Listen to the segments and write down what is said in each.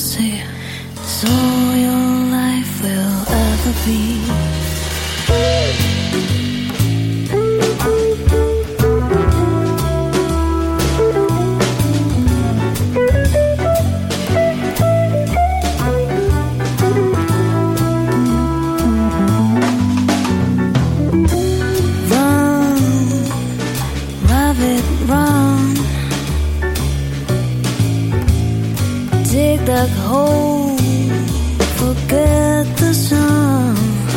see. It's all your life will ever be. That hole, forget the sun.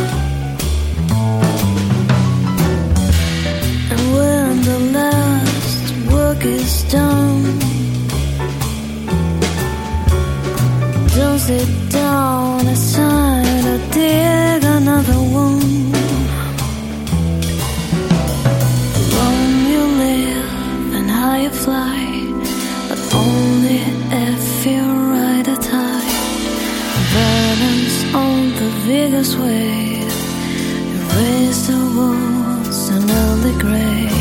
And when the last work is done, don't sit down aside or dig another one. Long you live and high you fly, but only if you're balance on the biggest wave, erase the walls and early grave.